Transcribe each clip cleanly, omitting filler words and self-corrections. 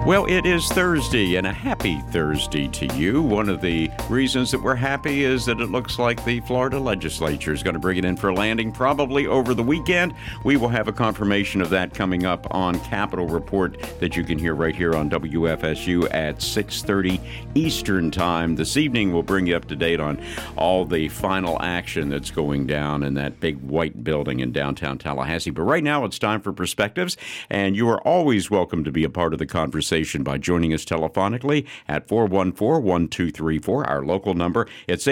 Well, it is Thursday, and a happy Thursday to you. One of the reasons that we're happy is that it looks like the Florida legislature is going to bring it in for a landing probably over the weekend. We will have a confirmation of that coming up on Capitol Report that you can hear right here on WFSU at 6:30 Eastern Time. This evening, we'll bring you up to date on all the final action that's going down in that big white building in downtown Tallahassee. But right now, it's time for Perspectives, and you are always welcome to be a part of the conversation by joining us telephonically at 414-1234, our local number. It's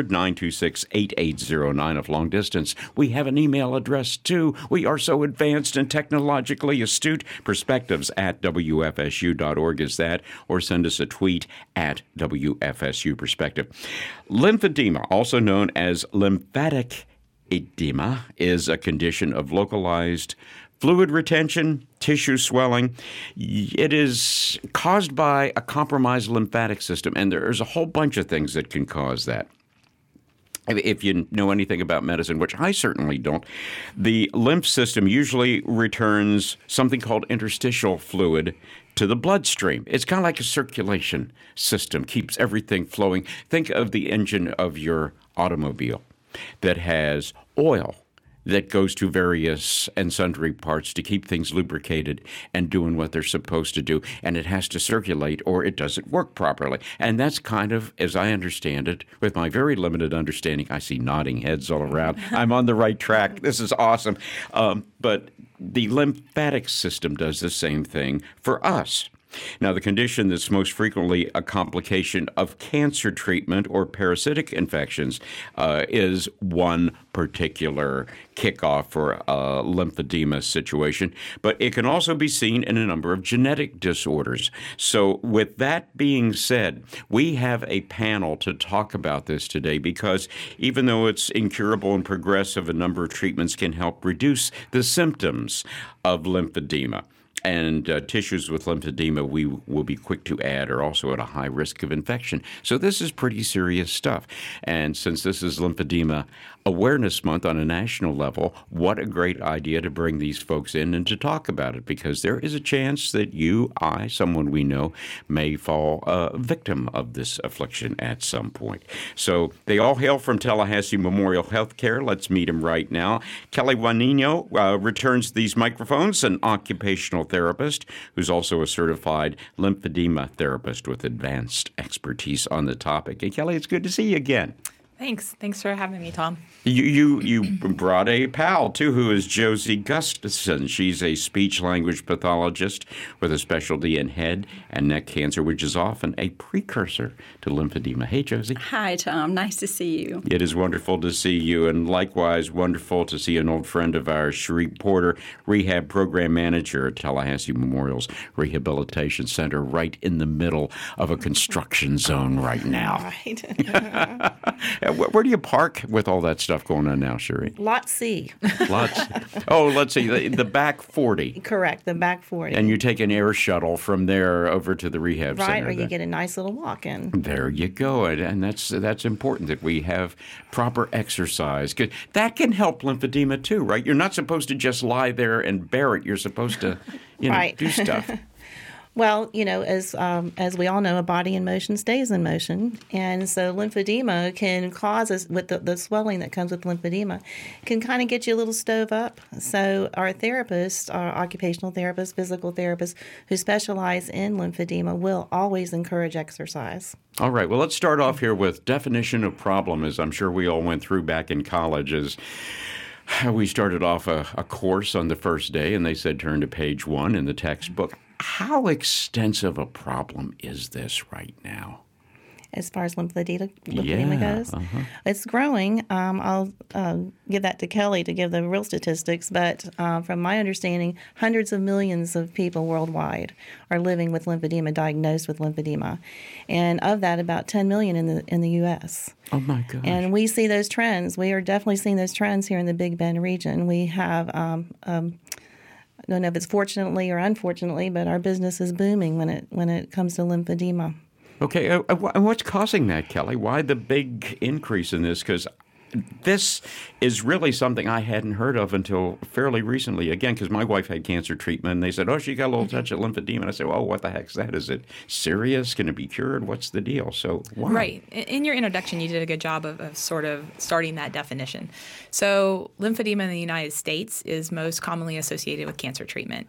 800-926-8809 if long distance. We have an email address, too. We are so advanced and technologically astute. Perspectives at WFSU.org is that, or send us a tweet at WFSU Perspective. Lymphedema, also known as lymphatic edema, is a condition of localized fluid retention, tissue swelling. It is caused by a compromised lymphatic system, and there's a whole bunch of things that can cause that. If you know anything about medicine, which I certainly don't, the lymph system usually returns something called interstitial fluid to the bloodstream. It's kind of like a circulation system, keeps everything flowing. Think of the engine of your automobile that has oil that goes to various and sundry parts to keep things lubricated and doing what they're supposed to do. And it has to circulate or it doesn't work properly. And that's kind of, as I understand it, with my very limited understanding, I see nodding heads all around. I'm on the right track. This is awesome. But the lymphatic system does the same thing for us. Now, the condition that's most frequently a complication of cancer treatment or parasitic infections is one particular kickoff for a lymphedema situation, but it can also be seen in a number of genetic disorders. So with that being said, we have a panel to talk about this today because even though it's incurable and progressive, a number of treatments can help reduce the symptoms of lymphedema. And tissues with lymphedema, we will be quick to add, are also at a high risk of infection. So this is pretty serious stuff. And since this is Lymphedema Awareness Month on a national level, what a great idea to bring these folks in and to talk about it, because there is a chance that you, I, someone we know, may fall a victim of this affliction at some point. So they all hail from Tallahassee Memorial Healthcare. Let's meet them right now. Kelly Juanino returns these microphones, an occupational therapist who's also a certified lymphedema therapist with advanced expertise on the topic. Hey, Kelly, it's good to see you again. Thanks for having me, Tom. You brought a pal, too, who is Josie Gustafson. She's a speech-language pathologist with a specialty in head and neck cancer, which is often a precursor to lymphedema. Hey, Josie. Hi, Tom. Nice to see you. It is wonderful to see you, and likewise wonderful to see an old friend of ours, Cherie Porter, Rehab Program Manager at Tallahassee Memorial's Rehabilitation Center, right in the middle of a construction zone right now. Right. Where do you park with all that stuff going on now, Cherie? Lot C. Lots. Oh, let's see. The back 40. Correct, the back 40. And you take an air shuttle from there over to the rehab center. Right, or you get a nice little walk in. There you go. And that's important that we have proper exercise. That can help lymphedema too, right? You're not supposed to just lie there and bear it. You're supposed to right. do stuff. Well, as we all know, a body in motion stays in motion. And so lymphedema can cause us, with the swelling that comes with lymphedema, can kind of get you a little stove up. So our therapists, our occupational therapists, physical therapists who specialize in lymphedema will always encourage exercise. All right. Well, let's start off here with definition of problem, as I'm sure we all went through back in college. As we started off a course on the first day, and they said turn to page 1 in the textbook. How extensive a problem is this right now? As far as lymphedema goes, it's growing. I'll give that to Kelly to give the real statistics, but from my understanding, hundreds of millions of people worldwide are living with lymphedema, diagnosed with lymphedema, and of that, about 10 million in the U.S. Oh my gosh! And we see those trends. We are definitely seeing those trends here in the Big Bend region. We have. I don't know if it's fortunately or unfortunately, but our business is booming when it comes to lymphedema. Okay, and what's causing that, Kelly? Why the big increase in this? Because this is really something I hadn't heard of until fairly recently. Again, because my wife had cancer treatment, and they said, "Oh, she got a little touch of lymphedema." And I said, "Well, what the heck is that? Is it serious? Can it be cured? What's the deal?" So, wow. Right. In your introduction, you did a good job of sort of starting that definition. So lymphedema in the United States is most commonly associated with cancer treatment.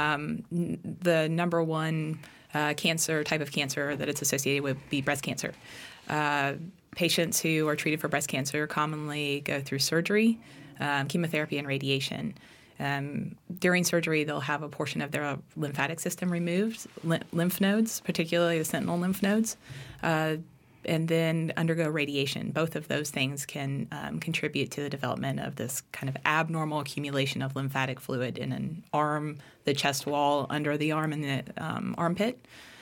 The number one type of cancer that it's associated with would be breast cancer. Patients who are treated for breast cancer commonly go through surgery, chemotherapy, and radiation. During surgery, they'll have a portion of their lymphatic system removed, lymph nodes, particularly the sentinel lymph nodes, and then undergo radiation. Both of those things can contribute to the development of this kind of abnormal accumulation of lymphatic fluid in an arm, the chest wall, under the arm, and the armpit.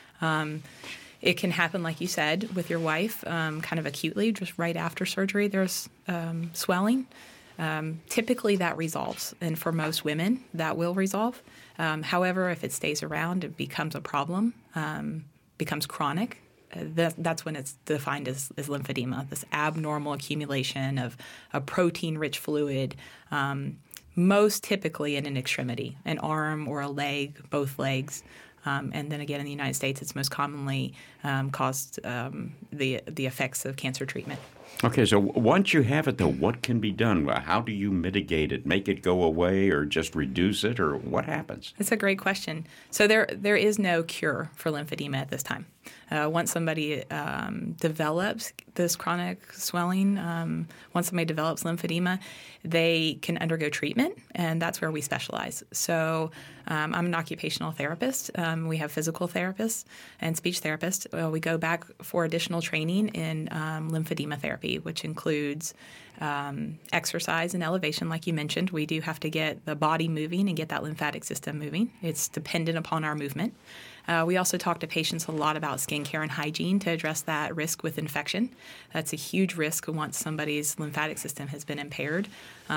It can happen, like you said, with your wife, kind of acutely, just right after surgery. There's swelling. Typically, that resolves, and for most women, that will resolve. However, if it stays around, it becomes a problem, becomes chronic. That's when it's defined as lymphedema, this abnormal accumulation of a protein-rich fluid, most typically in an extremity, an arm or a leg, both legs. And then again, in the United States, it's most commonly caused the effects of cancer treatment. Okay, so once you have it, though, what can be done? How do you mitigate it? Make it go away, or just reduce it, or what happens? That's a great question. So there is no cure for lymphedema at this time. Once somebody develops this chronic swelling, once somebody develops lymphedema, they can undergo treatment, and that's where we specialize. So I'm an occupational therapist. We have physical therapists and speech therapists. We go back for additional training in lymphedema therapy, which includes exercise and elevation, like you mentioned. We do have to get the body moving and get that lymphatic system moving. It's dependent upon our movement. We also talk to patients a lot about skincare and hygiene to address that risk with infection. That's a huge risk once somebody's lymphatic system has been impaired.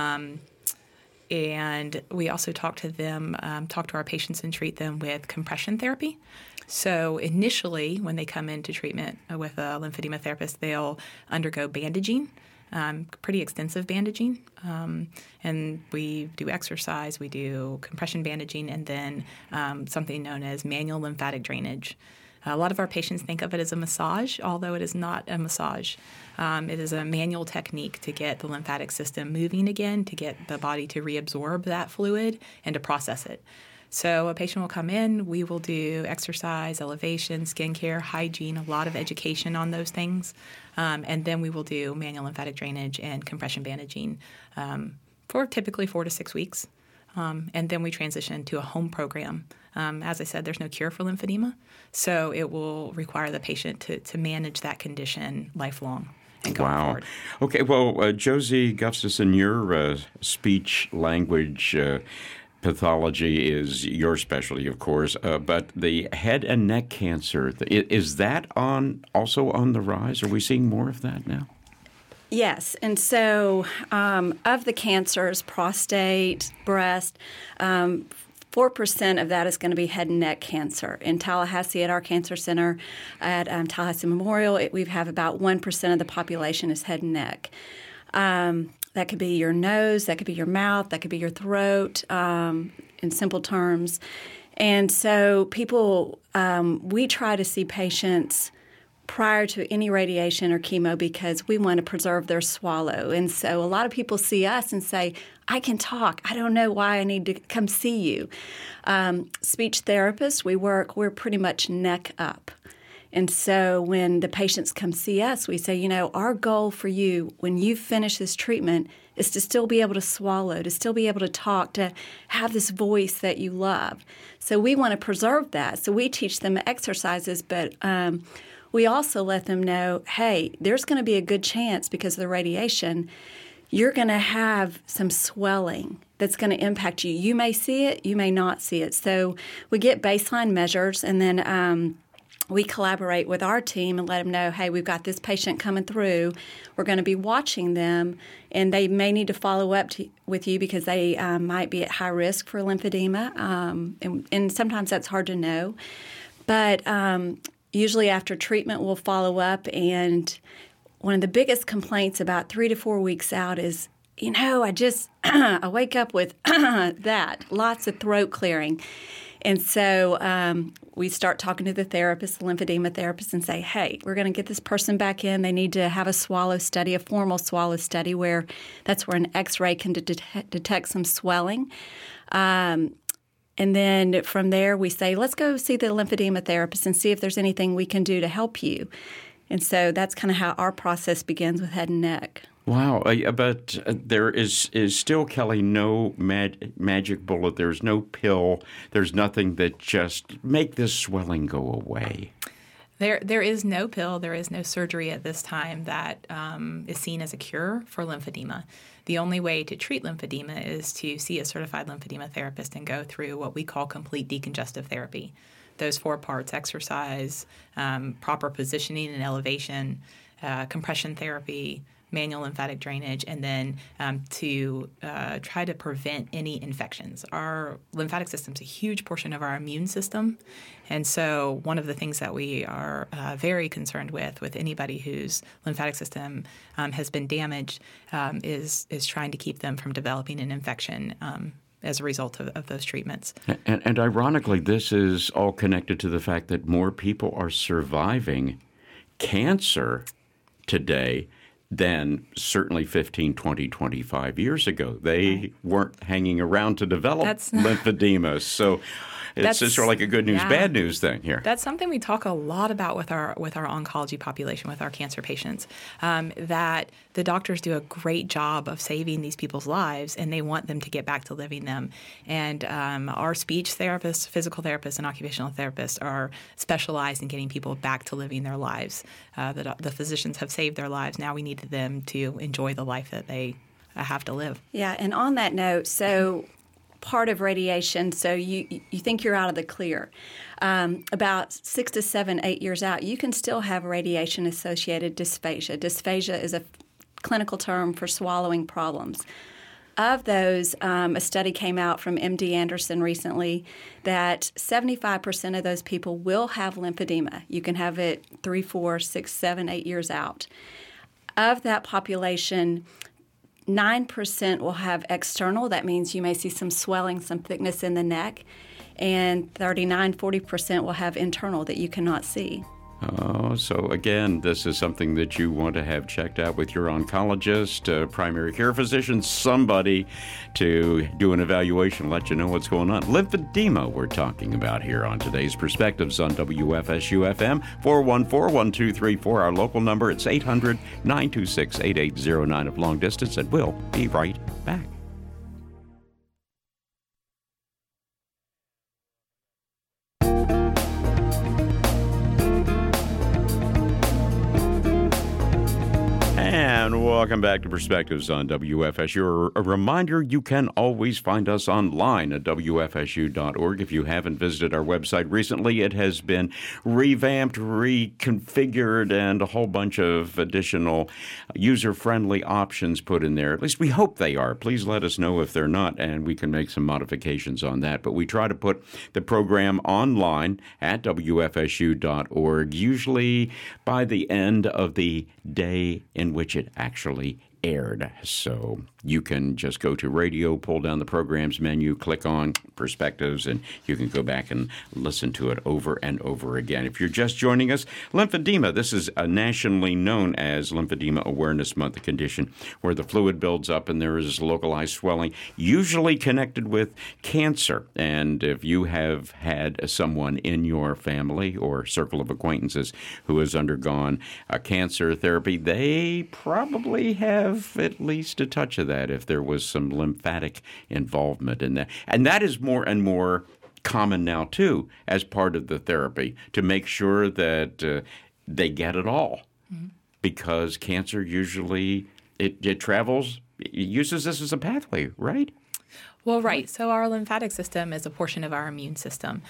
And we also talk to our patients and treat them with compression therapy. So initially, when they come into treatment with a lymphedema therapist, they'll undergo bandaging, pretty extensive bandaging. And we do exercise, we do compression bandaging, and then something known as manual lymphatic drainage. A lot of our patients think of it as a massage, although it is not a massage. It is a manual technique to get the lymphatic system moving again, to get the body to reabsorb that fluid and to process it. So a patient will come in, we will do exercise, elevation, skincare, hygiene, a lot of education on those things, and then we will do manual lymphatic drainage and compression bandaging for typically 4 to 6 weeks. And then we transition to a home program. As I said, there's no cure for lymphedema, so it will require the patient to manage that condition lifelong and go forward. Okay, well, Josie Gustafson, your speech language pathology is your specialty, of course, but the head and neck cancer, is that also on the rise? Are we seeing more of that now? Yes, and so of the cancers, prostate, breast, 4% of that is going to be head and neck cancer. In Tallahassee, at our cancer center at Tallahassee Memorial, we have about 1% of the population is head and neck. That could be your nose, that could be your mouth, that could be your throat, in simple terms. And so people, we try to see patients prior to any radiation or chemo because we want to preserve their swallow. And so a lot of people see us and say, I can talk. I don't know why I need to come see you. Speech therapists, we're pretty much neck up. And so when the patients come see us, we say, our goal for you when you finish this treatment is to still be able to swallow, to still be able to talk, to have this voice that you love. So we want to preserve that. So we teach them exercises, but we also let them know, hey, there's going to be a good chance because of the radiation, you're going to have some swelling that's going to impact you. You may see it, you may not see it. So we get baseline measures, and then we collaborate with our team and let them know, hey, we've got this patient coming through. We're going to be watching them, and they may need to follow up with you because they might be at high risk for lymphedema, and sometimes that's hard to know. But usually after treatment, we'll follow up, and one of the biggest complaints about 3 to 4 weeks out is, I just I wake up with that, lots of throat clearing. And so we start talking to the therapist, the lymphedema therapist, and say, hey, we're going to get this person back in. They need to have a swallow study, a formal swallow study, where that's where an X-ray can detect some swelling. And then from there, we say, let's go see the lymphedema therapist and see if there's anything we can do to help you. And so that's kind of how our process begins with head and neck. Wow, but there is still, Kelly, no magic bullet. There's no pill. There's nothing that just make this swelling go away. There is no pill. There is no surgery at this time that is seen as a cure for lymphedema. The only way to treat lymphedema is to see a certified lymphedema therapist and go through what we call complete decongestive therapy. Those 4 parts: exercise, proper positioning and elevation, compression therapy, manual lymphatic drainage, and then to try to prevent any infections. Our lymphatic system is a huge portion of our immune system, and so one of the things that we are very concerned with anybody whose lymphatic system has been damaged is trying to keep them from developing an infection as a result of those treatments. And ironically, this is all connected to the fact that more people are surviving cancer today than certainly 15, 20, 25 years ago. They weren't hanging around to develop lymphedema. So it's just sort of like a good news, bad news thing here. That's something we talk a lot about with our oncology population, with our cancer patients, that the doctors do a great job of saving these people's lives, and they want them to get back to living them. And our speech therapists, physical therapists, and occupational therapists are specialized in getting people back to living their lives. The physicians have saved their lives. Now we need them to enjoy the life that they have to live. Yeah, and on that note, so part of radiation, so you think you're out of the clear. About 6 to 7, 8 years out, you can still have radiation-associated dysphagia. Dysphagia is a clinical term for swallowing problems. Of those, a study came out from MD Anderson recently that 75% of those people will have lymphedema. You can have it 3, 4, 6, 7, 8 years out. Of that population, 9% will have external. That means you may see some swelling, some thickness in the neck. And 40% will have internal that you cannot see. Oh, so again, this is something that you want to have checked out with your oncologist, primary care physician, somebody to do an evaluation, let you know what's going on. Lymphedema we're talking about here on today's Perspectives on WFSU-FM, 414-1234. Our local number, it's 800-926-8809 of long distance, and we'll be right back. And welcome back to Perspectives on WFSU. A reminder, you can always find us online at WFSU.org. If you haven't visited our website recently, it has been revamped, reconfigured, and a whole bunch of additional user-friendly options put in there. At least we hope they are. Please let us know if they're not, and we can make some modifications on that. But we try to put the program online at WFSU.org, usually by the end of the day in which it actually aired. So you can just go to radio, pull down the programs menu, click on Perspectives, and you can go back and listen to it over and over again. If you're just joining us, lymphedema, this is nationally known as Lymphedema Awareness Month, a condition where the fluid builds up and there is localized swelling, usually connected with cancer. And if you have had someone in your family or circle of acquaintances who has undergone cancer therapy, they probably have at least a touch of that if there was some lymphatic involvement in that. And that is more and more common now, too, as part of the therapy, to make sure that they get it all. Mm-hmm. Because cancer usually, it travels, it uses this as a pathway, right? Well, right. So our lymphatic system is a portion of our immune system.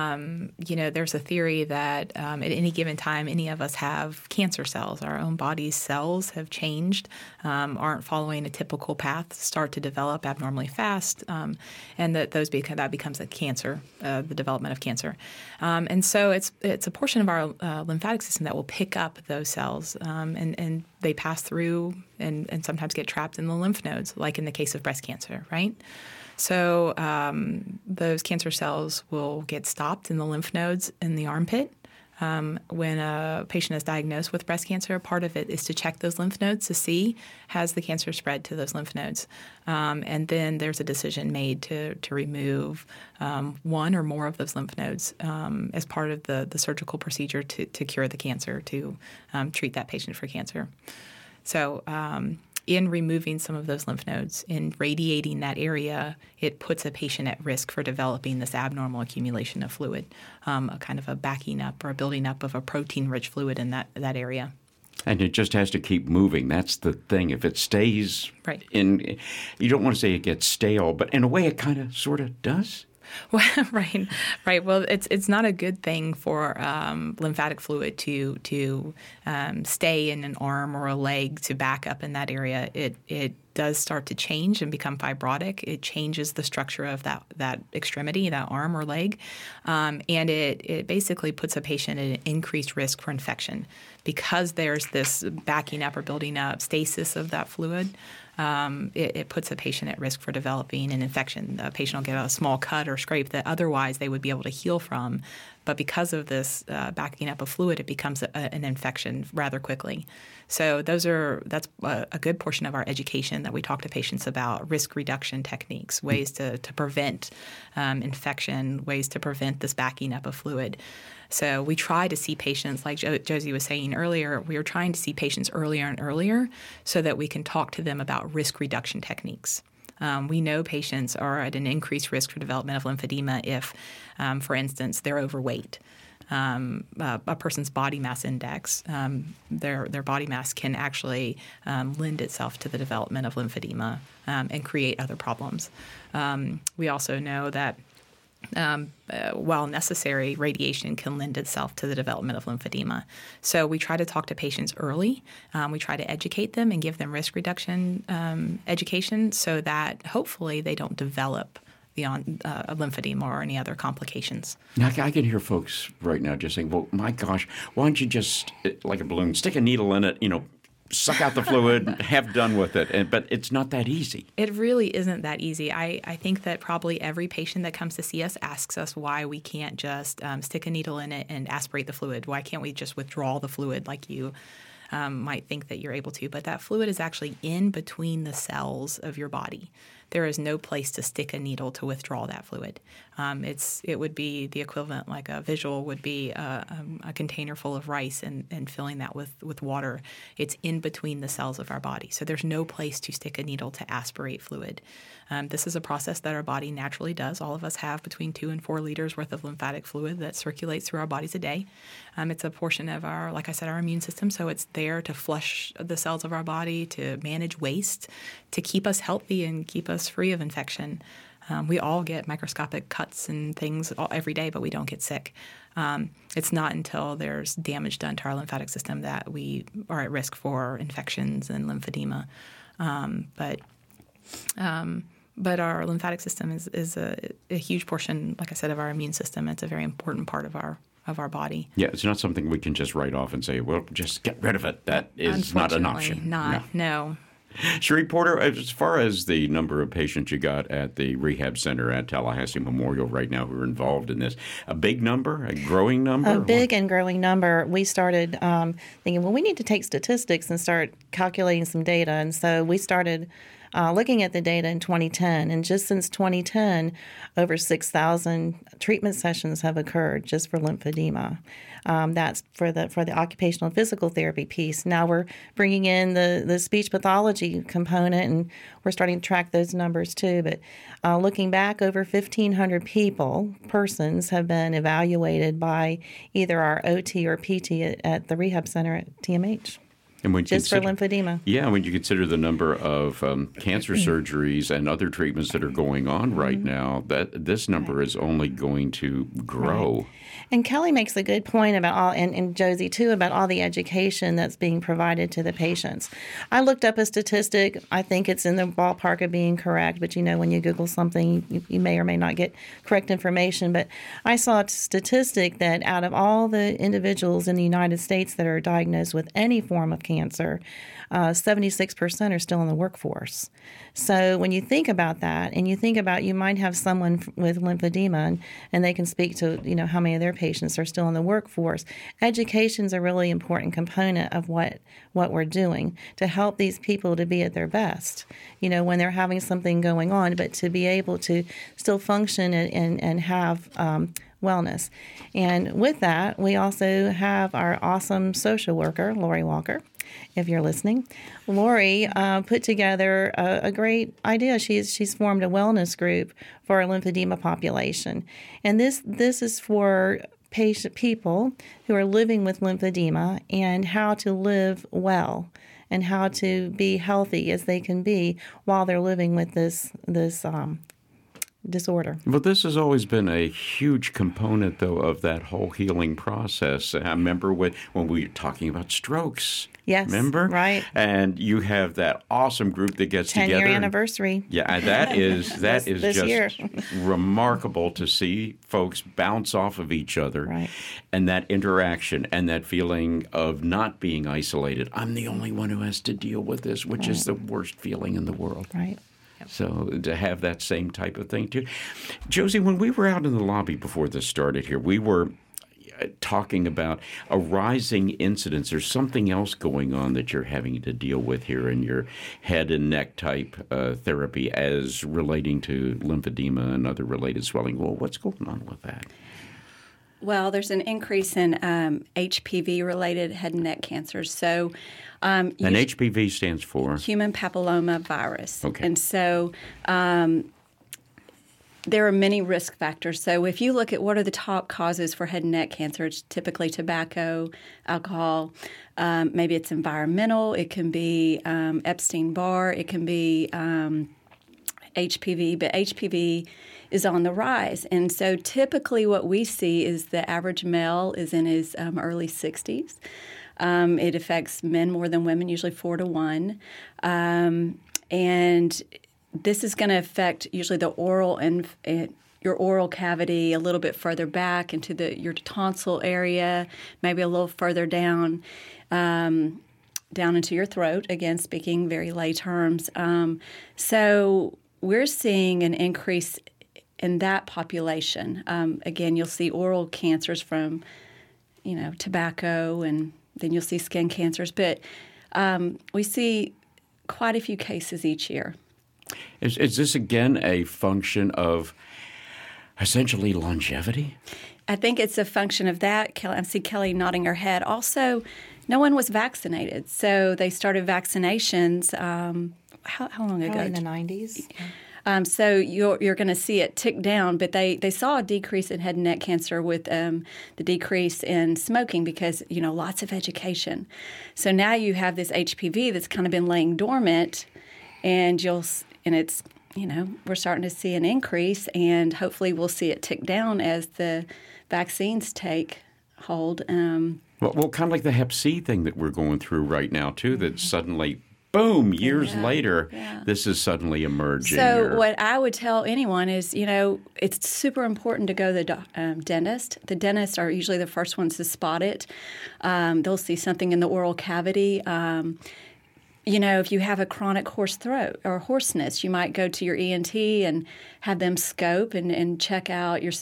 There's a theory that at any given time, any of us have cancer cells. Our own body's cells have changed, aren't following a typical path, start to develop abnormally fast, and that becomes a cancer, the development of cancer. And so it's a portion of our lymphatic system that will pick up those cells, and they pass through and sometimes get trapped in the lymph nodes, like in the case of breast cancer, right? So those cancer cells will get stopped in the lymph nodes in the armpit. When a patient is diagnosed with breast cancer, part of it is to check those lymph nodes to see has the cancer spread to those lymph nodes. And then there's a decision made to remove one or more of those lymph nodes as part of the surgical procedure to cure the cancer, to treat that patient for cancer. So in removing some of those lymph nodes, in radiating that area, it puts a patient at risk for developing this abnormal accumulation of fluid, a kind of a backing up or a building up of a protein-rich fluid in that area. And it just has to keep moving. That's the thing. If it stays in, you don't want to say it gets stale, but in a way it kind of sort of does. Well, right. Well, it's not a good thing for lymphatic fluid to stay in an arm or a leg to back up in that area. It does start to change and become fibrotic. It changes the structure of that extremity, that arm or leg, and it basically puts a patient at an increased risk for infection because there's this backing up or building up stasis of that fluid. It puts a patient at risk for developing an infection. The patient will get a small cut or scrape that otherwise they would be able to heal from. But because of this backing up of fluid, it becomes an infection rather quickly. So that's a good portion of our education that we talk to patients about, risk reduction techniques, ways to prevent infection, ways to prevent this backing up of fluid. So we try to see patients, like Josie was saying earlier, we are trying to see patients earlier and earlier so that we can talk to them about risk reduction techniques. We know patients are at an increased risk for development of lymphedema if, for instance, they're overweight. A person's body mass index, their body mass can actually lend itself to the development of lymphedema and create other problems. We also know that while necessary, radiation can lend itself to the development of lymphedema. So we try to talk to patients early. We try to educate them and give them risk reduction education so that hopefully they don't develop beyond lymphedema or any other complications. Now, I can hear folks right now just saying, well, my gosh, why don't you just, like a balloon, stick a needle in it, suck out the fluid, have done with it. But it's not that easy. It really isn't that easy. I think that probably every patient that comes to see us asks us why we can't just stick a needle in it and aspirate the fluid. Why can't we just withdraw the fluid like you might think that you're able to? But that fluid is actually in between the cells of your body. There is no place to stick a needle to withdraw that fluid. It would be the equivalent, like a visual would be a container full of rice and filling that with water. It's in between the cells of our body. So there's no place to stick a needle to aspirate fluid. This is a process that our body naturally does. All of us have between 2 and 4 liters worth of lymphatic fluid that circulates through our bodies a day. It's a portion of our, like I said, our immune system. So it's there to flush the cells of our body, to manage waste, to keep us healthy and keep us free of infection. We all get microscopic cuts and things every day, but we don't get sick. It's not until there's damage done to our lymphatic system that we are at risk for infections and lymphedema. But our lymphatic system is a huge portion, like I said, of our immune system. It's a very important part of our body. Yeah, it's not something we can just write off and say, well, just get rid of it. That is not an option. No. Cherie Porter, as far as the number of patients you got at the rehab center at Tallahassee Memorial right now who are involved in this, a big number, a growing number? A big and growing number. We started thinking, well, we need to take statistics and start calculating some data. And so we started looking at the data in 2010. And just since 2010, over 6,000 treatment sessions have occurred just for lymphedema. That's for the occupational and physical therapy piece. Now we're bringing in the speech pathology component, and we're starting to track those numbers too. But looking back, over 1,500 persons have been evaluated by either our OT or PT at the rehab center at TMH. And when just for lymphedema. Yeah, when you consider the number of cancer surgeries and other treatments that are going on right now, that this number is only going to grow. Right. And Kelly makes a good point about all, and Josie too, about all the education that's being provided to the patients. I looked up a statistic. I think it's in the ballpark of being correct, but when you Google something, you may or may not get correct information. But I saw a statistic that out of all the individuals in the United States that are diagnosed with any form of cancer, 76% are still in the workforce. So when you think about that, and you think about you might have someone with lymphedema, and they can speak to how many of their patients are still in the workforce. Education is a really important component of what we're doing to help these people to be at their best. When they're having something going on, but to be able to still function and have wellness. And with that, we also have our awesome social worker, Lori Walker. If you're listening, Lori put together a great idea. She's formed a wellness group for our lymphedema population, and this is for people who are living with lymphedema and how to live well and how to be healthy as they can be while they're living with this disorder. Well, this has always been a huge component, though, of that whole healing process. I remember when we were talking about strokes. Yes. Remember? Right. And you have that awesome group that gets 10-year together. anniversary. Yeah, that is this just year. remarkable to see folks bounce off of each other. Right. And that interaction and that feeling of not being isolated. I'm the only one who has to deal with this, which is the worst feeling in the world. Right. So to have that same type of thing, too. Josie, when we were out in the lobby before this started here, we were talking about a rising incidence. There's something else going on that you're having to deal with here in your head and neck type therapy as relating to lymphedema and other related swelling. Well, what's going on with that? Well, there's an increase in HPV-related head and neck cancers. So, and HPV stands for? Human papilloma virus. Okay. And so there are many risk factors. So if you look at what are the top causes for head and neck cancer, it's typically tobacco, alcohol, maybe it's environmental, it can be Epstein-Barr, it can be HPV, but HPV is on the rise. And so typically what we see is the average male is in his early 60s. It affects men more than women, usually 4 to 1. And this is going to affect usually the oral and your oral cavity a little bit further back into your tonsil area, maybe a little further down into your throat, again, speaking very lay terms. So we're seeing an increase in that population. Again, you'll see oral cancers from, tobacco, and then you'll see skin cancers. But we see quite a few cases each year. Is this, again, a function of essentially longevity? I think it's a function of that. I see Kelly nodding her head. Also, no one was vaccinated. So they started vaccinations, how long ago? Probably in the 90s. So you're going to see it tick down, but they saw a decrease in head and neck cancer with the decrease in smoking because, lots of education. So now you have this HPV that's kind of been laying dormant, and it's, we're starting to see an increase, and hopefully we'll see it tick down as the vaccines take hold. Well, kind of like the Hep C thing that we're going through right now, too, that suddenly, boom, years later, this is suddenly emerging. So what I would tell anyone is, it's super important to go to the dentist. The dentists are usually the first ones to spot it. They'll see something in the oral cavity. If you have a chronic hoarse throat or hoarseness, you might go to your ENT and have them scope and check out your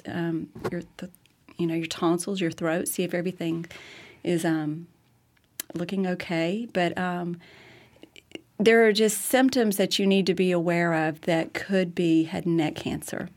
tonsils, your throat, see if everything is looking okay. But there are just symptoms that you need to be aware of that could be head and neck cancer.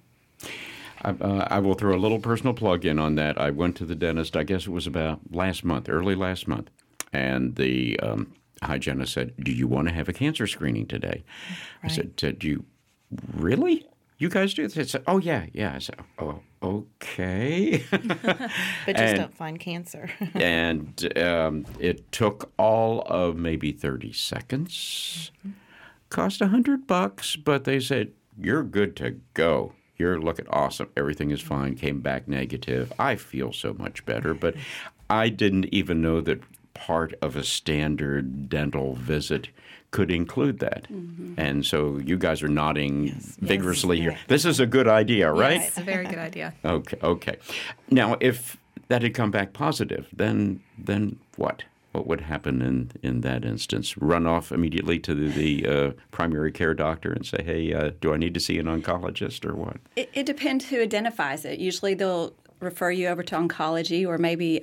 I will throw a little personal plug in on that. I went to the dentist, I guess it was about early last month, and the hygienist said, "Do you want to have a cancer screening today?" Right. I said, "Do you really? You guys do this?" I said, "Oh, yeah. I said, oh, okay. But just don't find cancer. And it took all of maybe 30 seconds. Cost $100, but they said, you're good to go. You're looking awesome. Everything is fine. Came back negative. I feel so much better. But I didn't even know that part of a standard dental visit could include that. And so you guys are nodding vigorously here. This is a good idea, right? It's a very good idea. Okay. Now, if that had come back positive, then what? What would happen in that instance? Run off immediately to the primary care doctor and say, hey, do I need to see an oncologist or what? It depends who identifies it. Usually they'll refer you over to oncology, or maybe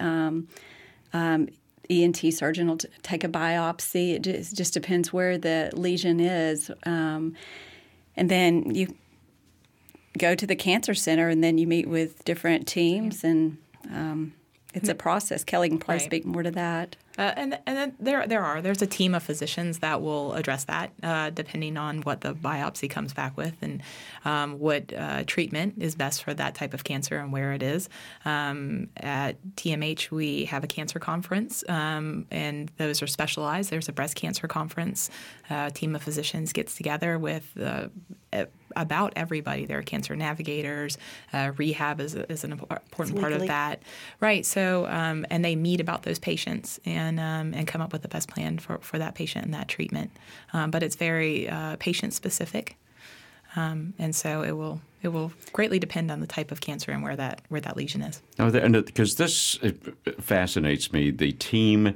ENT surgeon will take a biopsy. It just depends where the lesion is. And then you go to the cancer center, and then you meet with different teams, and it's a process. Kelly can probably speak more to that. And then there's a team of physicians that will address that depending on what the biopsy comes back with and what treatment is best for that type of cancer and where it is. At TMH, we have a cancer conference, and those are specialized. There's a breast cancer conference. A team of physicians gets together with about everybody. There are cancer navigators. Rehab is an important part of that. Right. So, and they meet about those patients and come up with the best plan for that patient and that treatment. But it's very patient specific. And so it will greatly depend on the type of cancer and where that lesion is. Oh, because this fascinates me. The team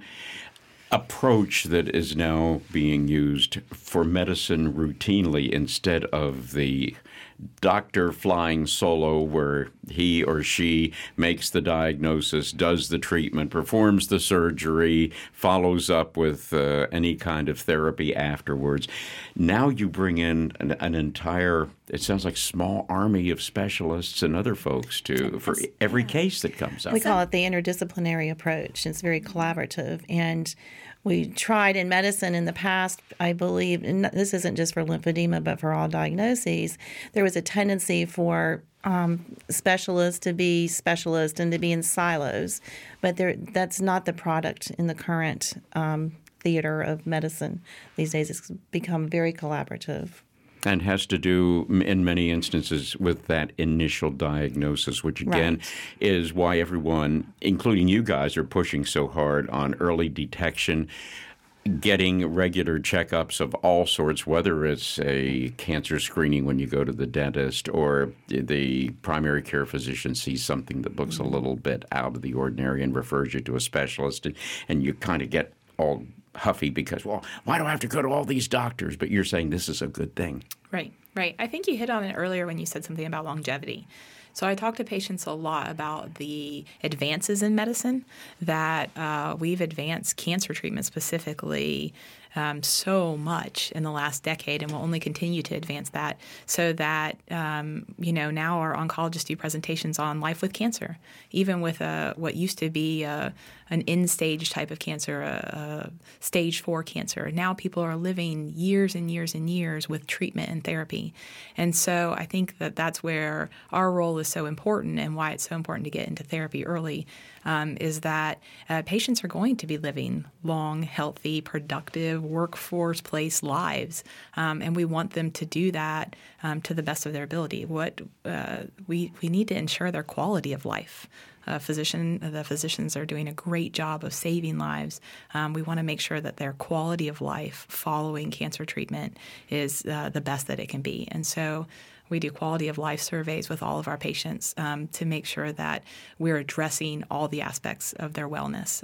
approach that is now being used for medicine routinely instead of the doctor flying solo where he or she makes the diagnosis, does the treatment, performs the surgery, follows up with any kind of therapy afterwards. Now you bring in an entire, it sounds like small army of specialists and other folks for every case that comes up. We call it the interdisciplinary approach. It's very collaborative. And we tried in medicine in the past, I believe, and this isn't just for lymphedema, but for all diagnoses, there was a tendency for specialists to be specialists and to be in silos. But that's not the product in the current theater of medicine these days. It's become very collaborative. And has to do, in many instances, with that initial diagnosis, which, again, is why everyone, including you guys, are pushing so hard on early detection, getting regular checkups of all sorts, whether it's a cancer screening when you go to the dentist or the primary care physician sees something that looks a little bit out of the ordinary and refers you to a specialist, and you kind of get all huffy because, well, why do I have to go to all these doctors? But you're saying this is a good thing. Right. I think you hit on it earlier when you said something about longevity. So I talk to patients a lot about the advances in medicine, that we've advanced cancer treatment specifically so much in the last decade, and will only continue to advance that, so that now our oncologists do presentations on life with cancer, even with what used to be an end-stage type of cancer, a stage 4 cancer. Now people are living years and years and years with treatment and therapy. And so I think that that's where our role is so important, and why it's so important to get into therapy early, is that patients are going to be living long, healthy, productive, workforce-place lives, and we want them to do that to the best of their ability. What we need to ensure their quality of life. The physicians are doing a great job of saving lives. We want to make sure that their quality of life following cancer treatment is the best that it can be. And so we do quality of life surveys with all of our patients to make sure that we're addressing all the aspects of their wellness,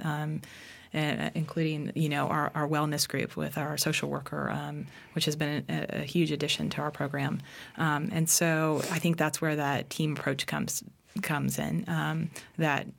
including our wellness group with our social worker, which has been a huge addition to our program. And so I think that's where that team approach comes in, that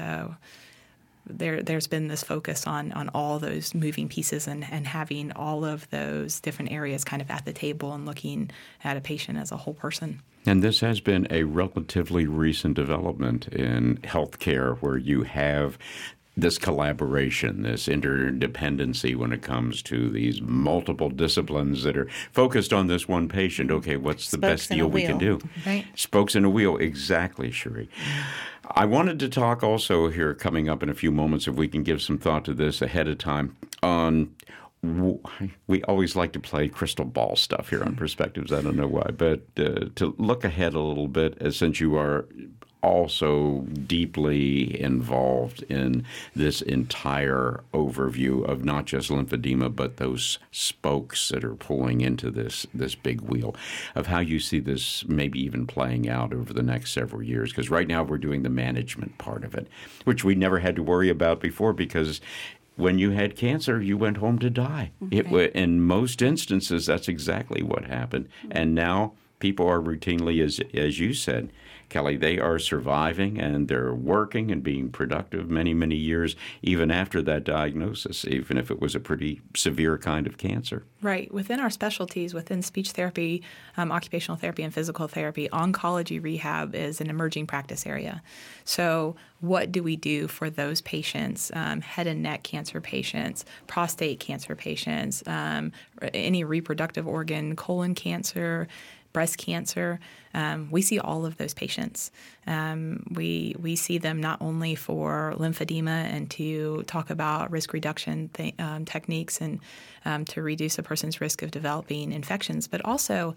there's been this focus on all those moving pieces and having all of those different areas kind of at the table and looking at a patient as a whole person. And this has been a relatively recent development in healthcare, where you have this collaboration, this interdependency when it comes to these multiple disciplines that are focused on this one patient. Okay, what's the best deal we can do? Right. Spokes in a wheel, exactly, Cherie. I wanted to talk also here coming up in a few moments, if we can give some thought to this ahead of time, on we always like to play crystal ball stuff here on Perspectives. I don't know why, but to look ahead a little bit, since you are also deeply involved in this entire overview of not just lymphedema, but those spokes that are pulling into this big wheel, of how you see this maybe even playing out over the next several years. Because right now we're doing the management part of it, which we never had to worry about before, because when you had cancer, you went home to die. In most instances, that's exactly what happened. And now people are routinely, as you said, Kelly, they are surviving and they're working and being productive many, many years, even after that diagnosis, even if it was a pretty severe kind of cancer. Right. Within our specialties, within speech therapy, occupational therapy, and physical therapy, oncology rehab is an emerging practice area. So what do we do for those patients, head and neck cancer patients, prostate cancer patients, any reproductive organ, colon cancer, breast cancer? We see all of those patients. We see them not only for lymphedema and to talk about risk reduction techniques and to reduce a person's risk of developing infections, but also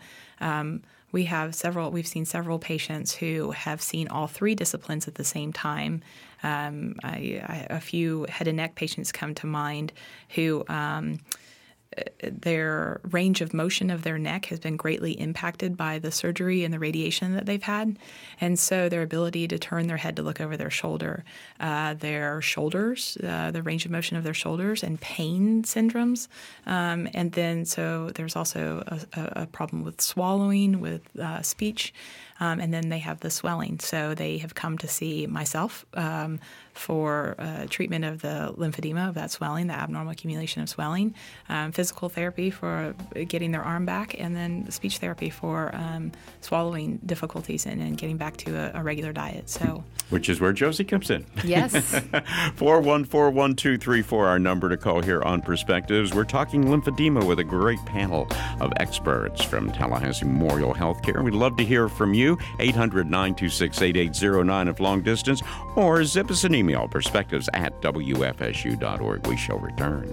we've seen several patients who have seen all three disciplines at the same time. A few head and neck patients come to mind who their range of motion of their neck has been greatly impacted by the surgery and the radiation that they've had. And so their ability to turn their head to look over their shoulder, their shoulders, the range of motion of their shoulders, and pain syndromes. And then so there's also a problem with swallowing, with speech. And then they have the swelling. So they have come to see myself for treatment of the lymphedema, of that swelling, the abnormal accumulation of swelling, physical therapy for getting their arm back, and then speech therapy for swallowing difficulties and getting back to a regular diet. So, which is where Josie comes in. Yes. 414-1234, our number to call here on Perspectives. We're talking lymphedema with a great panel of experts from Tallahassee Memorial Healthcare. We'd love to hear from you. 800-926-8809 if long distance, or zip us an email, perspectives@wfsu.org. We shall return.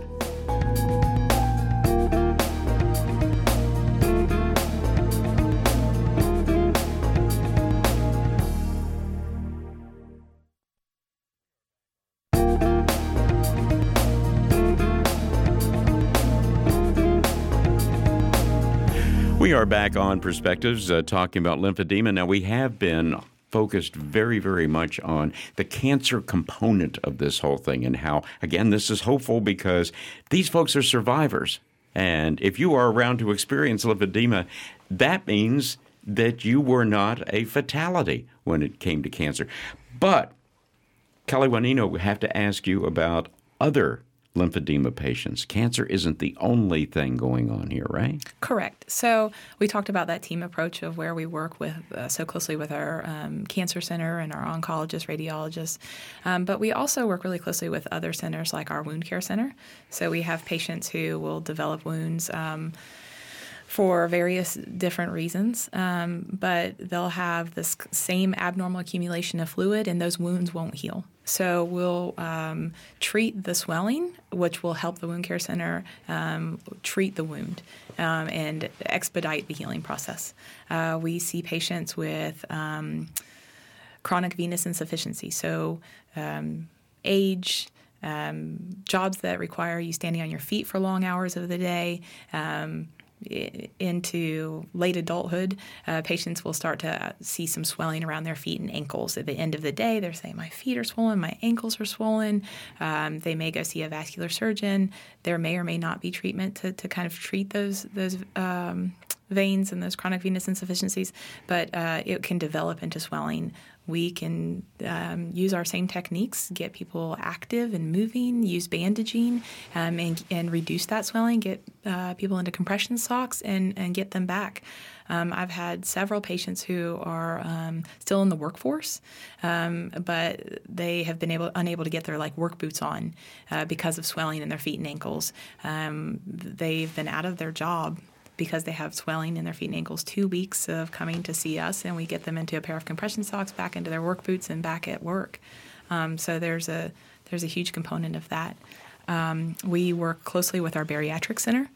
We are back on Perspectives, talking about lymphedema. Now, we have been focused very, very much on the cancer component of this whole thing, and how, again, this is hopeful because these folks are survivors. And if you are around to experience lymphedema, that means that you were not a fatality when it came to cancer. But, Kelly Juanino, we have to ask you about other lymphedema patients. Cancer isn't the only thing going on here, right? Correct. So we talked about that team approach of where we work with so closely with our cancer center and our oncologists, radiologists, but we also work really closely with other centers like our wound care center. So we have patients who will develop wounds for various different reasons, but they'll have this same abnormal accumulation of fluid, and those wounds won't heal. So we'll treat the swelling, which will help the wound care center treat the wound and expedite the healing process. We see patients with chronic venous insufficiency, so age, jobs that require you standing on your feet for long hours of the day, into late adulthood, patients will start to see some swelling around their feet and ankles. At the end of the day, they're saying, my feet are swollen, my ankles are swollen. They may go see a vascular surgeon. There may or may not be treatment to kind of treat those veins and those chronic venous insufficiencies, but it can develop into swelling. We can use our same techniques, get people active and moving, use bandaging, and reduce that swelling, get people into compression socks and get them back. I've had several patients who are still in the workforce, but they have been unable to get their work boots on because of swelling in their feet and ankles. They've been out of their job because they have swelling in their feet and ankles, 2 weeks of coming to see us, and we get them into a pair of compression socks, back into their work boots, and back at work. So there's a huge component of that. We work closely with our bariatric center.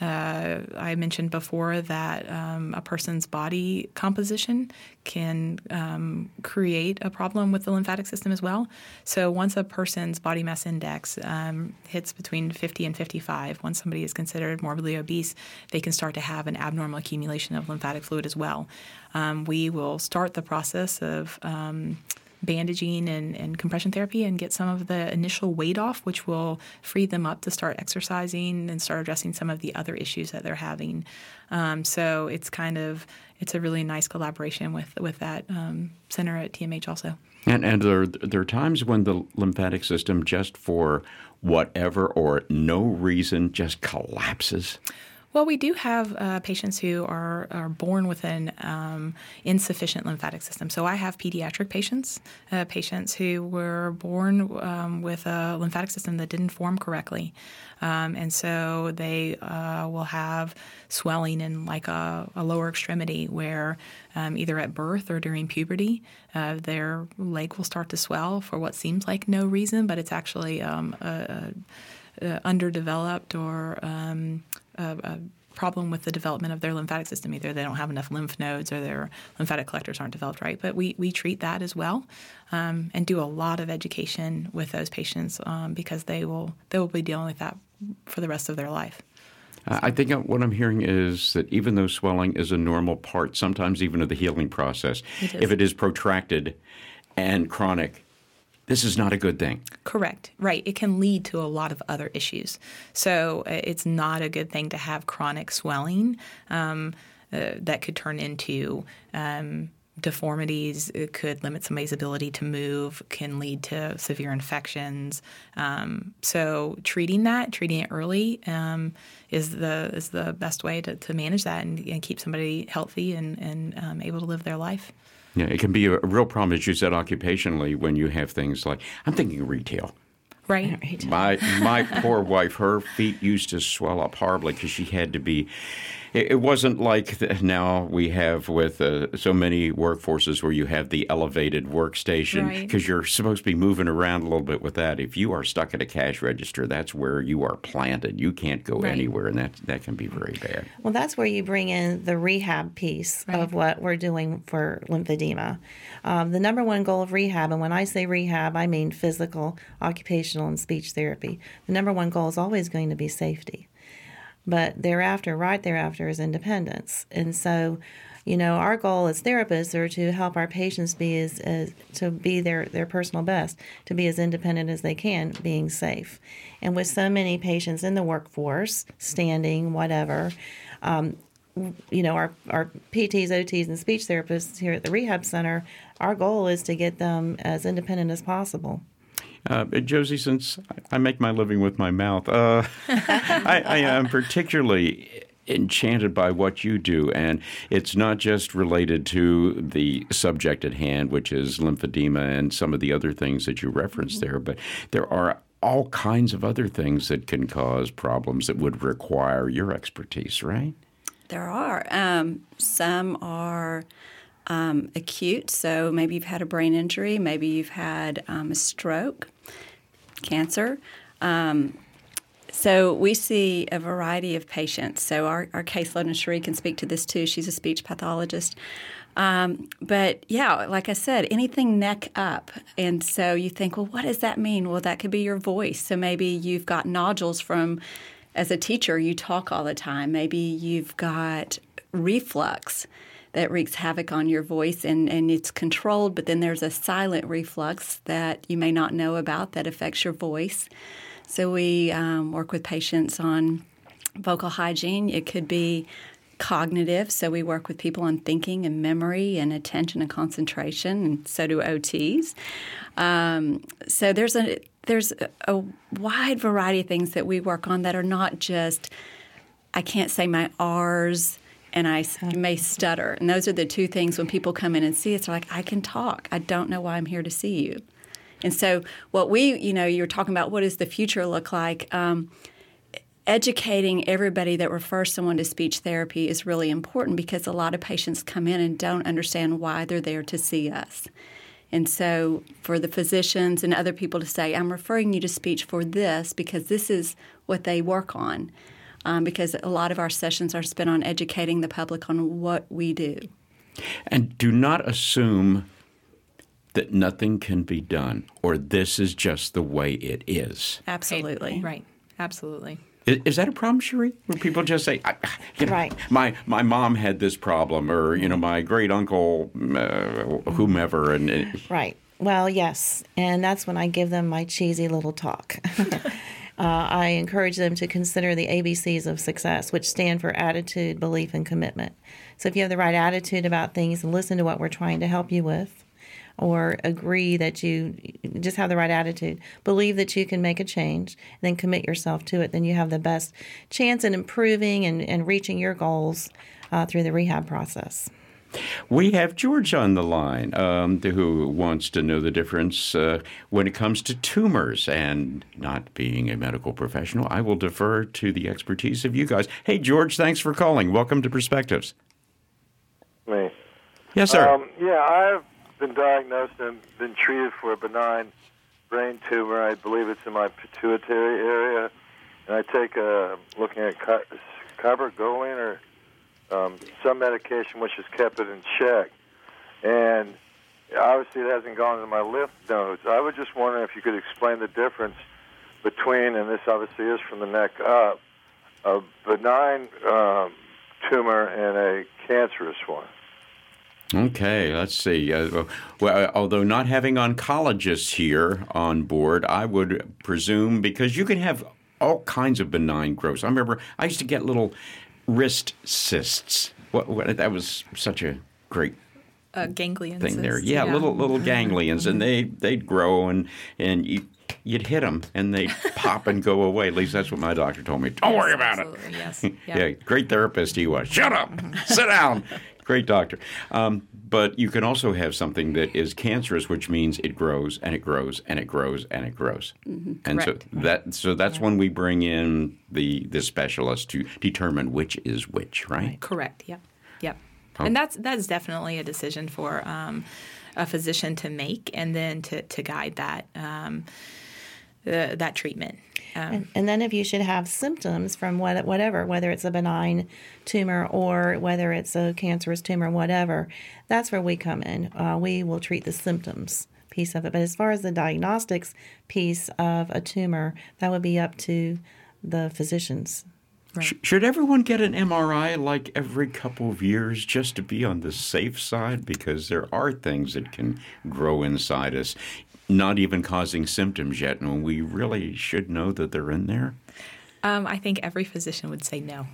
I mentioned before that a person's body composition can create a problem with the lymphatic system as well. So once a person's body mass index hits between 50 and 55, once somebody is considered morbidly obese, they can start to have an abnormal accumulation of lymphatic fluid as well. We will start the process of bandaging and compression therapy and get some of the initial weight off, which will free them up to start exercising and start addressing some of the other issues that they're having. So it's a really nice collaboration with that center at TMH also. And there are times when the lymphatic system, just for whatever or no reason, just collapses. Well, we do have patients who are born with an insufficient lymphatic system. So I have pediatric patients who were born with a lymphatic system that didn't form correctly. And so they will have swelling in a lower extremity where either at birth or during puberty, their leg will start to swell for what seems like no reason, but it's actually underdeveloped or a problem with the development of their lymphatic system. Either they don't have enough lymph nodes or their lymphatic collectors aren't developed right. But we treat that as well and do a lot of education with those patients because they will be dealing with that for the rest of their life. I think what I'm hearing is that even though swelling is a normal part, sometimes even of the healing process, if it is protracted and chronic, this is not a good thing. Correct. Right. It can lead to a lot of other issues. So it's not a good thing to have chronic swelling that could turn into deformities. It could limit somebody's ability to move, can lead to severe infections. So treating it early is the best way to manage that and keep somebody healthy and able to live their life. Yeah, it can be a real problem, as you said, occupationally, when you have things like, I'm thinking retail. Right. My poor wife, her feet used to swell up horribly because she had to be. It wasn't like now we have with so many workforces where you have the elevated workstation because you're supposed to be moving around a little bit with that. If you are stuck at a cash register, that's where you are planted. You can't go anywhere, and that can be very bad. Well, that's where you bring in the rehab piece of what we're doing for lymphedema. The number one goal of rehab, and when I say rehab, I mean physical, occupational, and speech therapy. The number one goal is always going to be safety. But right thereafter is independence. And so, our goal as therapists are to help our patients be to be their personal best, to be as independent as they can, being safe. And with so many patients in the workforce, standing, whatever, our PTs, OTs, and speech therapists here at the rehab center, our goal is to get them as independent as possible. Josie, since I make my living with my mouth, I am particularly enchanted by what you do. And it's not just related to the subject at hand, which is lymphedema and some of the other things that you referenced there, but there are all kinds of other things that can cause problems that would require your expertise, right? There are. Some are acute, so maybe you've had a brain injury, maybe you've had a stroke, cancer. So we see a variety of patients. So our caseload, and Cherie can speak to this too. She's a speech pathologist. But yeah, like I said, anything neck up. And so you think, well, what does that mean? Well, that could be your voice. So maybe you've got nodules from, as a teacher, you talk all the time. Maybe you've got reflux that wreaks havoc on your voice, and it's controlled, but then there's a silent reflux that you may not know about that affects your voice. So we work with patients on vocal hygiene. It could be cognitive, so we work with people on thinking and memory and attention and concentration, and so do OTs. So there's a wide variety of things that we work on that are not just, I can't say my R's and I may stutter. And those are the two things when people come in and see us, they're like, I can talk. I don't know why I'm here to see you. And so what you're talking about, what does the future look like? Educating everybody that refers someone to speech therapy is really important because a lot of patients come in and don't understand why they're there to see us. And so for the physicians and other people to say, I'm referring you to speech for this because this is what they work on, because a lot of our sessions are spent on educating the public on what we do. And do not assume that nothing can be done or this is just the way it is. Absolutely. Right. Absolutely. Is that a problem, Cherie? Where people just say, Right. My mom had this problem, or my great uncle, whomever, and Right. Well, yes, and that's when I give them my cheesy little talk. I encourage them to consider the ABCs of success, which stand for attitude, belief, and commitment. So if you have the right attitude about things and listen to what we're trying to help you with, or agree that you just have the right attitude, believe that you can make a change, and then commit yourself to it, then you have the best chance in improving and reaching your goals through the rehab process. We have George on the line who wants to know the difference when it comes to tumors. And not being a medical professional, I will defer to the expertise of you guys. Hey, George, thanks for calling. Welcome to Perspectives. Me. Yes, sir. I've been diagnosed and been treated for a benign brain tumor. I believe it's in my pituitary area. And I take looking at carbagoline or some medication which has kept it in check. And obviously it hasn't gone into my lymph nodes. I was just wondering if you could explain the difference between, and this obviously is from the neck up, a benign tumor and a cancerous one. Okay, let's see. Well, although not having oncologists here on board, I would presume, because you can have all kinds of benign growths. I remember I used to get little wrist cysts. That was such a great ganglion thing cysts, there. Yeah, little ganglions, and they'd grow, and you'd hit them, and they'd pop and go away. At least that's what my doctor told me. Don't worry about it. Yes. Yeah, great therapist he was. Shut up. Sit down. Great doctor. But you can also have something that is cancerous, which means it grows and it grows and it grows and it grows. Mm-hmm. And so that's when we bring in the specialist to determine which is which, right? Correct. Yep. Oh. And that's definitely a decision for a physician to make, and then to guide that treatment. And then if you should have symptoms from whatever, whether it's a benign tumor or whether it's a cancerous tumor, whatever, that's where we come in. We will treat the symptoms piece of it. But as far as the diagnostics piece of a tumor, that would be up to the physicians. Right. Should everyone get an MRI like every couple of years just to be on the safe side? Because there are things that can grow inside us, not even causing symptoms yet, and we really should know that they're in there? I think every physician would say no.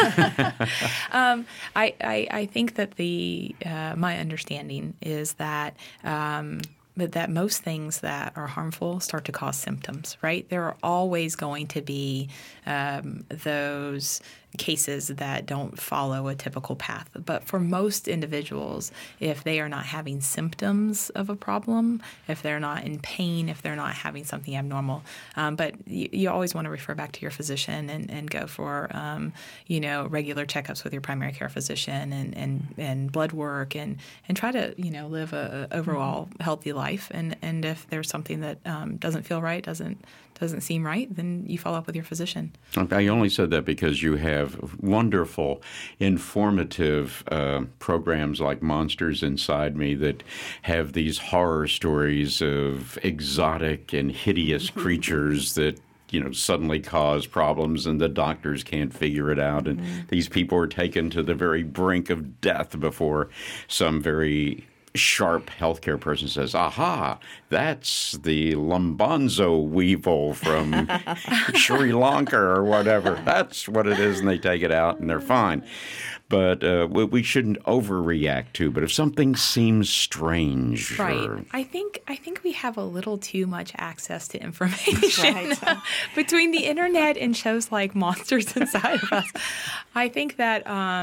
I think that my understanding is that that most things that are harmful start to cause symptoms, right? There are always going to be those cases that don't follow a typical path. But for most individuals, if they are not having symptoms of a problem, if they're not in pain, if they're not having something abnormal, but you always want to refer back to your physician and go for, regular checkups with your primary care physician and blood work and try to, live a overall healthy life. And if there's something that doesn't feel right, doesn't seem right, then you follow up with your physician. I only said that because you have wonderful, informative programs like Monsters Inside Me that have these horror stories of exotic and hideous creatures that suddenly cause problems and the doctors can't figure it out. And these people are taken to the very brink of death before some very sharp healthcare person says, aha, that's the Lumbonzo weevil from Sri Lanka or whatever. That's what it is, and they take it out and they're fine. but we shouldn't overreact to. But if something seems strange, right? I think we have a little too much access to information between the internet and shows like Monsters Inside of Us. I think that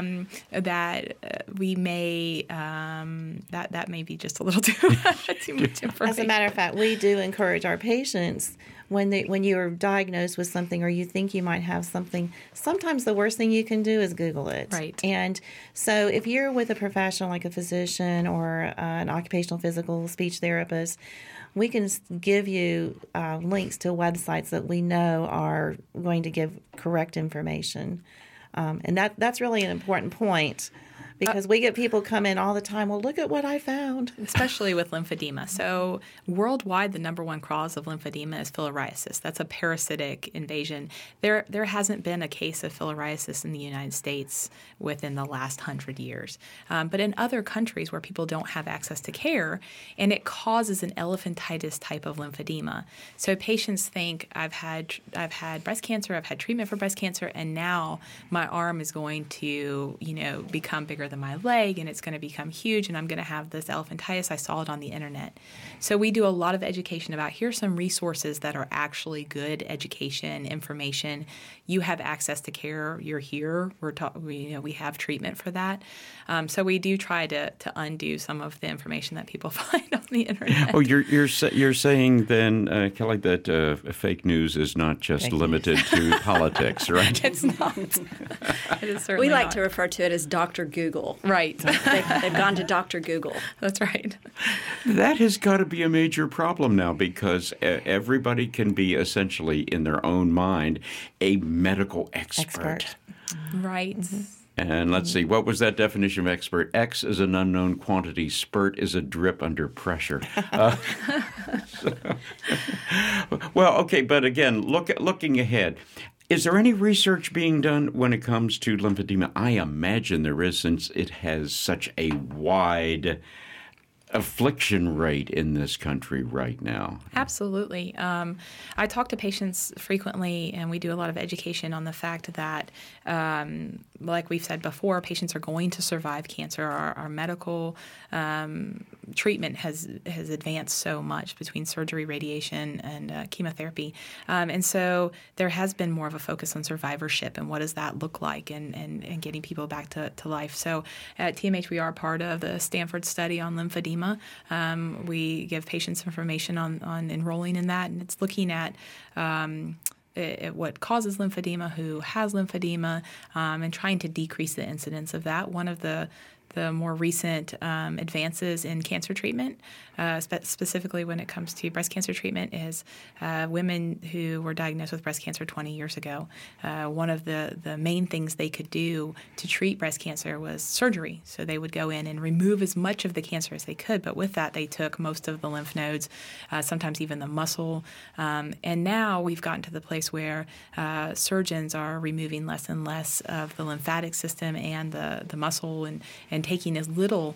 we may that may be just a little too much information. As a matter of fact, we do encourage our patients when you're diagnosed with something or you think you might have something, sometimes the worst thing you can do is Google it. Right. And so if you're with a professional like a physician or an occupational physical speech therapist, we can give you links to websites that we know are going to give correct information. And that's really an important point. Because we get people come in all the time, well, look at what I found. Especially with lymphedema. So worldwide, the number one cause of lymphedema is filariasis. That's a parasitic invasion. There hasn't been a case of filariasis in the United States within the last 100 years. But in other countries where people don't have access to care, and it causes an elephantitis type of lymphedema. So patients think, I've had breast cancer, I've had treatment for breast cancer, and now my arm is going to, become bigger than my leg, and it's going to become huge, and I'm going to have this elephantitis. I saw it on the internet. So we do a lot of education about here's some resources that are actually good education, information. You have access to care. You're here. We have treatment for that. So we do try to undo some of the information that people find on the internet. Oh, you're saying then, Kelly, that fake news is not just limited to politics, right? It's not. It is certainly We like not. to refer to it as Dr. Google. Right. They've gone to Dr. Google. That's right. That has got to be a major problem now because everybody can be essentially, in their own mind, a medical expert. Right. Mm-hmm. And let's see, what was that definition of expert? X is an unknown quantity. Spurt is a drip under pressure. Well, okay, but again, looking ahead. Is there any research being done when it comes to lymphedema? I imagine there is, since it has such a wide affliction rate in this country right now. Absolutely. I talk to patients frequently, and we do a lot of education on the fact that, like we've said before, patients are going to survive cancer. Our medical treatment has advanced so much between surgery, radiation, and chemotherapy. And so there has been more of a focus on survivorship and what does that look like and getting people back to life. So at TMH, we are part of the Stanford study on lymphedema. We give patients information on enrolling in that, and it's looking at what causes lymphedema, who has lymphedema, and trying to decrease the incidence of that. One of the more recent advances in cancer treatment, specifically when it comes to breast cancer treatment, is women who were diagnosed with breast cancer 20 years ago. One of the main things they could do to treat breast cancer was surgery. So they would go in and remove as much of the cancer as they could, but with that they took most of the lymph nodes, sometimes even the muscle. And now we've gotten to the place where surgeons are removing less and less of the lymphatic system and the muscle and taking as little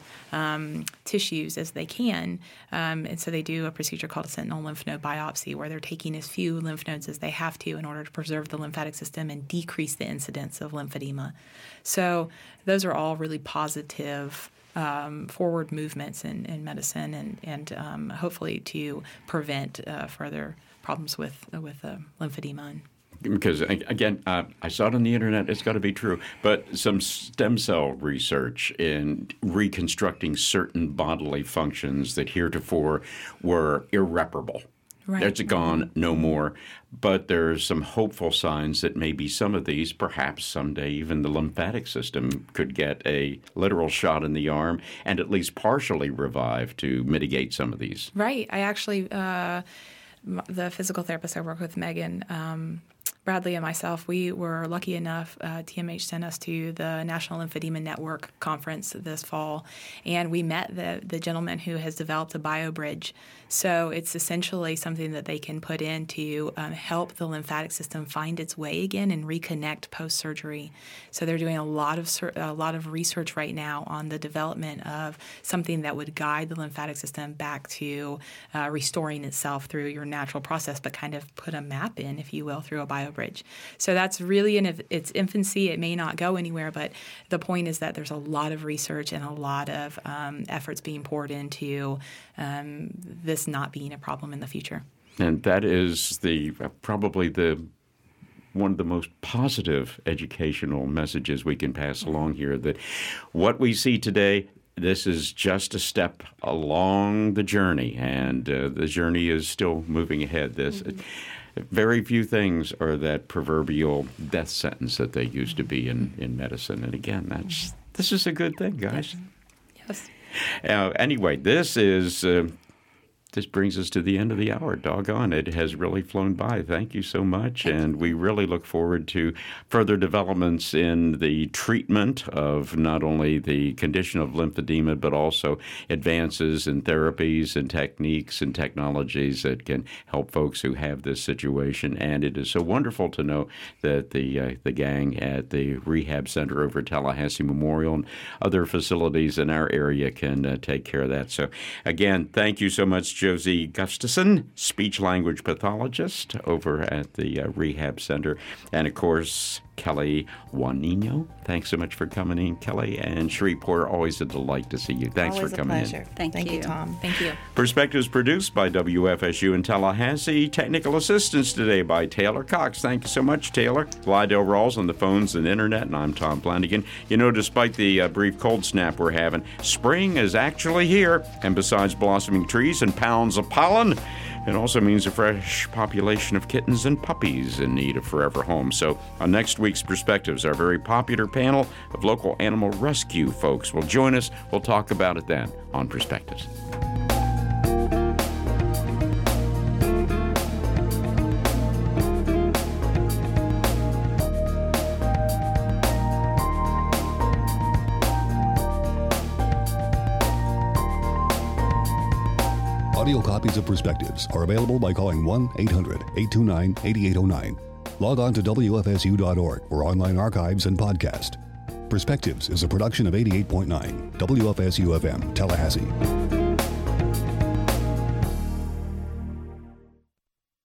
tissues as they can. And so they do a procedure called a sentinel lymph node biopsy, where they're taking as few lymph nodes as they have to in order to preserve the lymphatic system and decrease the incidence of lymphedema. So those are all really positive forward movements in medicine and hopefully to prevent further problems with lymphedema. Because, again, I saw it on the internet. It's got to be true. But some stem cell research in reconstructing certain bodily functions that heretofore were irreparable. Right. It's gone, no more. But there's some hopeful signs that maybe some of these, perhaps someday even the lymphatic system could get a literal shot in the arm and at least partially revive to mitigate some of these. Right. I actually, the physical therapist I work with, Megan Bradley, and myself, we were lucky enough, TMH sent us to the National Lymphedema Network conference this fall, and we met the gentleman who has developed a BioBridge. So it's essentially something that they can put in to help the lymphatic system find its way again and reconnect post-surgery. So they're doing a lot of research right now on the development of something that would guide the lymphatic system back to restoring itself through your natural process, but kind of put a map in, if you will, through a BioBridge. So that's really in its infancy. It may not go anywhere, but the point is that there's a lot of research and a lot of efforts being poured into this not being a problem in the future. And that is probably one of the most positive educational messages we can pass along here, that what we see today, this is just a step along the journey, and the journey is still moving ahead. Very few things are that proverbial death sentence that they used to be in medicine. And again, this is a good thing, guys. Yes. Anyway, this brings us to the end of the hour. Doggone, it has really flown by. Thank you so much. And we really look forward to further developments in the treatment of not only the condition of lymphedema, but also advances in therapies and techniques and technologies that can help folks who have this situation. And it is so wonderful to know that the gang at the rehab center over at Tallahassee Memorial and other facilities in our area can take care of that. So again, thank you so much, Josie Gustafson, speech-language pathologist over at the rehab center. And, of course, Kelly Juanino. Thanks so much for coming in, Kelly. And Cherie Porter, always a delight to see you. Thanks for coming in. Always a pleasure. Thank you, Tom. Thank you. Perspectives produced by WFSU in Tallahassee. Technical assistance today by Taylor Cox. Thank you so much, Taylor. Lydell Rawls on the phones and internet, and I'm Tom Flanagan. You know, despite the brief cold snap we're having, spring is actually here. And besides blossoming trees and pounds of pollen, it also means a fresh population of kittens and puppies in need of forever homes. So on next week's Perspectives, our very popular panel of local animal rescue folks will join us. We'll talk about it then on Perspectives. Audio copies of Perspectives are available by calling 1-800-829-8809. Log on to WFSU.org for online archives and podcast. Perspectives is a production of 88.9 WFSU FM, Tallahassee.